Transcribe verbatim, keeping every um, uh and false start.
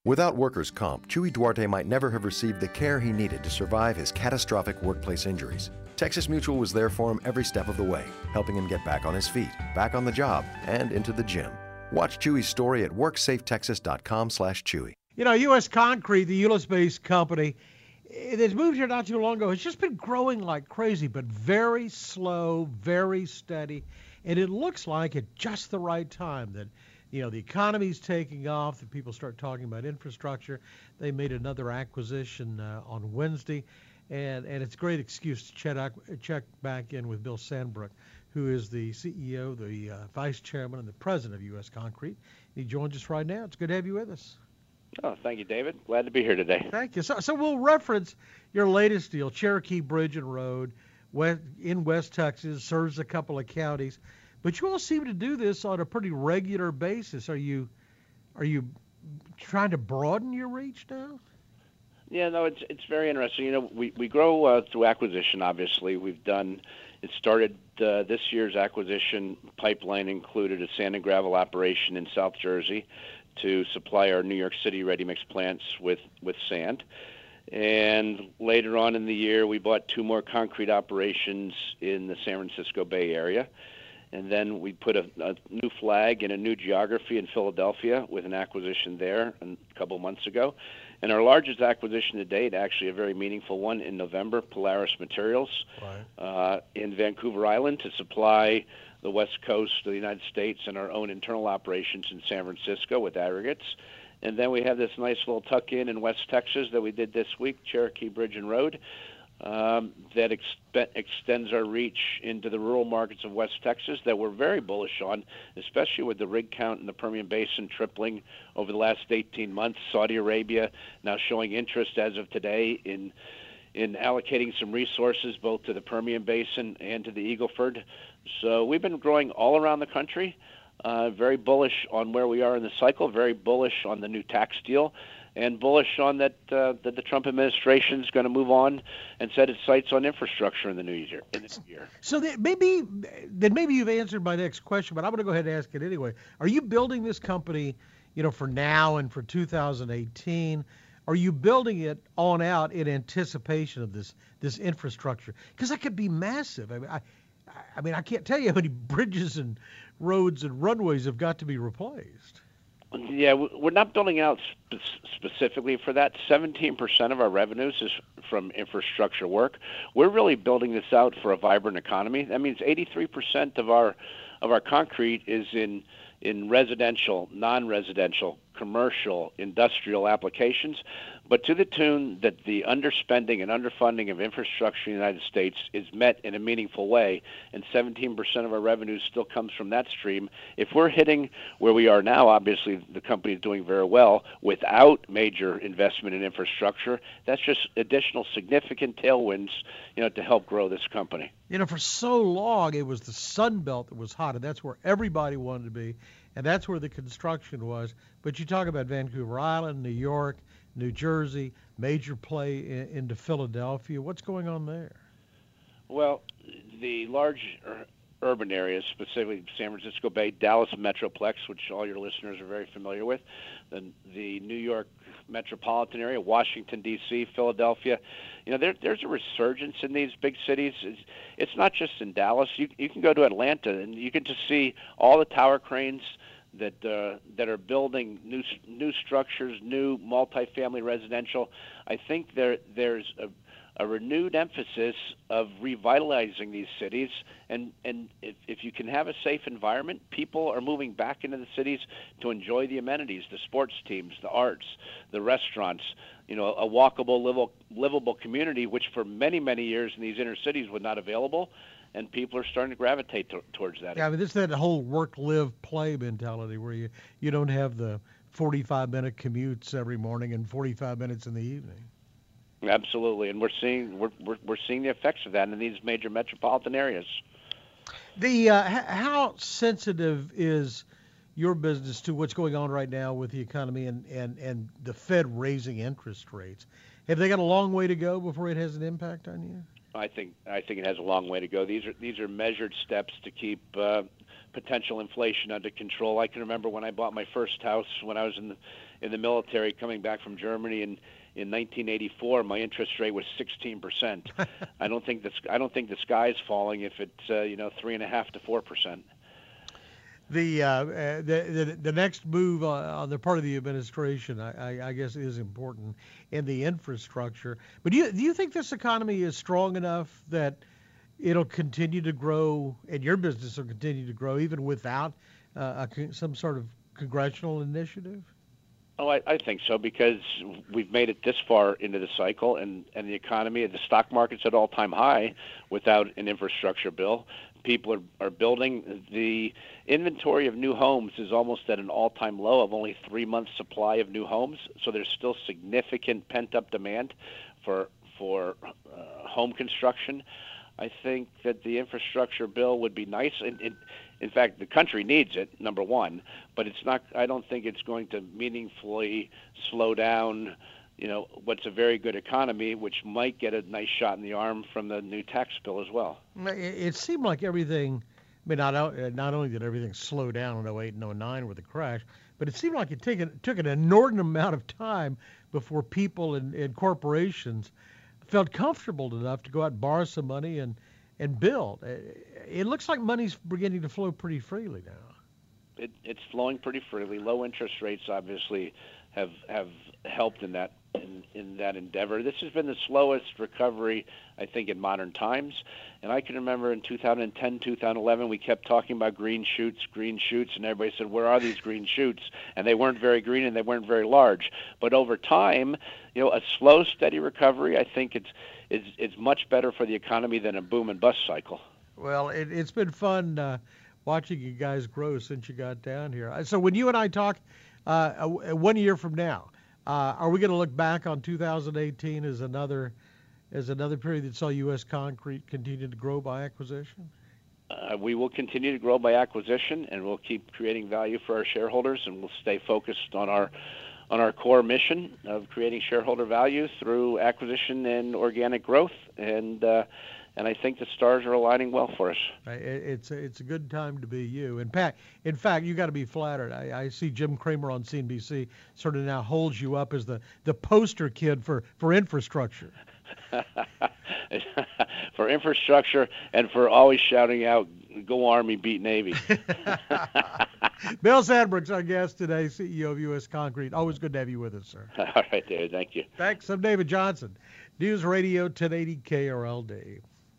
Without workers' comp, Chuy Duarte might never have received the care he needed to survive his catastrophic workplace injuries. Texas Mutual was there for him every step of the way, helping him get back on his feet, back on the job, and into the gym. Watch Chuy's story at work safe texas dot com slash Chuy. You know, U S Concrete, the Euless-based company, that's moved here not too long ago, it's just been growing like crazy, but very slow, very steady, and it looks like at just the right time that, you know, the economy's taking off, that people start talking about infrastructure. They made another acquisition uh, on Wednesday, and, and it's a great excuse to check, check back in with Bill Sandbrook, who is the C E O, the uh, vice chairman, and the president of U S Concrete. He joins us right now. It's good to have you with us. Oh, thank you, David. Glad to be here today. Thank you. So, so we'll reference your latest deal, Cherokee Bridge and Road, west, in West Texas, serves a couple of counties. But you all seem to do this on a pretty regular basis. Are you are you trying to broaden your reach now? Yeah, no, it's it's very interesting. You know, we, we grow uh, through acquisition, obviously. We've done, it started uh, this year's acquisition pipeline included a sand and gravel operation in South Jersey to supply our New York City ready-mix plants with, with sand. And later on in the year, we bought two more concrete operations in the San Francisco Bay Area. And then we put a, a new flag in a new geography in Philadelphia with an acquisition there a couple months ago. And our largest acquisition to date, actually a very meaningful one in November, Polaris Materials right. uh, in Vancouver Island to supply the west coast of the United States and our own internal operations in San Francisco with aggregates. And then we have this nice little tuck-in in West Texas that we did this week, Cherokee Bridge and Road, um, that expe- extends our reach into the rural markets of West Texas that we're very bullish on, especially with the rig count in the Permian Basin tripling over the last eighteen months. Saudi Arabia now showing interest as of today in in allocating some resources both to the Permian Basin and to the Eagle Ford. So we've been growing all around the country, uh, very bullish on where we are in the cycle, very bullish on the new tax deal, and bullish on that uh, that the Trump administration is going to move on and set its sights on infrastructure in the new year. In the new year. So that maybe then maybe you've answered my next question, but I'm going to go ahead and ask it anyway. Are you building this company, you know, for now and for two thousand eighteen? Are you building it on out in anticipation of this this infrastructure? Because that could be massive. I mean, I, I mean, I can't tell you how many bridges and roads and runways have got to be replaced. Yeah, we're not building out spe- specifically for that. seventeen percent of our revenues is from infrastructure work. We're really building this out for a vibrant economy. That means eighty-three percent of our of our concrete is in in residential, non-residential, commercial, industrial applications, but to the tune that the underspending and underfunding of infrastructure in the United States is met in a meaningful way, and seventeen percent of our revenue still comes from that stream. If we're hitting where we are now, obviously the company is doing very well without major investment in infrastructure. That's just additional significant tailwinds, you know, to help grow this company. You know, for so long it was the Sun Belt that was hot, and that's where everybody wanted to be, and that's where the construction was. But you talk about Vancouver Island, New York, New Jersey, major play in, into Philadelphia. What's going on there? Well, the large ur- urban areas, specifically San Francisco Bay, Dallas Metroplex, which all your listeners are very familiar with, the, the New York metropolitan area, Washington, D C, Philadelphia. You know, there, there's a resurgence in these big cities. It's, it's not just in Dallas. You, you can go to Atlanta, and you can just see all the tower cranes that uh, that are building new new structures, new multifamily residential. I think there there's a, a renewed emphasis of revitalizing these cities, and and if, if you can have a safe environment, people are moving back into the cities to enjoy the amenities, the sports teams, the arts, the restaurants. You know, a walkable, livable, livable community, which for many many years in these inner cities was not available. And people are starting to gravitate to, towards that. Yeah, I mean, this is that whole work, live, play mentality where you, you don't have the forty-five minute commutes every morning and forty-five minutes in the evening. Absolutely, and we're seeing we're we're, we're seeing the effects of that in these major metropolitan areas. The uh, h- how sensitive is your business to what's going on right now with the economy and, and, and the Fed raising interest rates? Have they got a long way to go before it has an impact on you? I think I think it has a long way to go. These are these are measured steps to keep uh, potential inflation under control. I can remember when I bought my first house when I was in the, in the military, coming back from Germany in in nineteen eighty-four. My interest rate was sixteen percent. I don't think the I don't think the sky's falling if it's uh, you know three and a half to four percent. The, uh, the the the next move on the part of the administration, I, I, I guess, is important in the infrastructure. But do you do you think this economy is strong enough that it'll continue to grow, and your business will continue to grow even without uh, a, some sort of congressional initiative? Oh, I, I think so, because we've made it this far into the cycle, and, and the economy, the stock market's at all-time high without an infrastructure bill. People are, are building. The inventory of new homes is almost at an all-time low of only three months' supply of new homes, so there's still significant pent-up demand for for uh, home construction. I think that the infrastructure bill would be nice. In, in, in fact, the country needs it, number one, but it's not. I don't think it's going to meaningfully slow down, you know, what's a very good economy, which might get a nice shot in the arm from the new tax bill as well. It, it seemed like everything. I mean, not not only did everything slow down in oh eight and oh nine with the crash, but it seemed like it took, it took an inordinate amount of time before people and, and corporations felt comfortable enough to go out and borrow some money and, and build. It looks like money's beginning to flow pretty freely now. It, it's flowing pretty freely. Low interest rates obviously have have helped in that in, in that endeavor. This has been the slowest recovery, I think, in modern times. And I can remember in two thousand ten, two thousand eleven, we kept talking about green shoots, green shoots, and everybody said, where are these green shoots? And they weren't very green and they weren't very large. But over time, you know, a slow, steady recovery, I think it's it's, it's much better for the economy than a boom and bust cycle. Well, it, it's been fun uh, watching you guys grow since you got down here. So when you and I talk uh, one year from now, uh, are we going to look back on two thousand eighteen as another as another period that saw U S Concrete continue to grow by acquisition? Uh, we will continue to grow by acquisition, and we'll keep creating value for our shareholders, and we'll stay focused on our on our core mission of creating shareholder value through acquisition and organic growth. And uh, and I think the stars are aligning well for us. It's a, it's a good time to be you. In fact, in fact, you got to be flattered. I, I see Jim Cramer on C N B C sort of now holds you up as the, the poster kid for, for infrastructure. For infrastructure and for always shouting out, "Go Army, beat Navy." Bill Sandberg's our guest today, C E O of U S Concrete. Always good to have you with us, sir. All right, David. Thank you. Thanks. I'm David Johnson, News Radio ten eighty K R L D.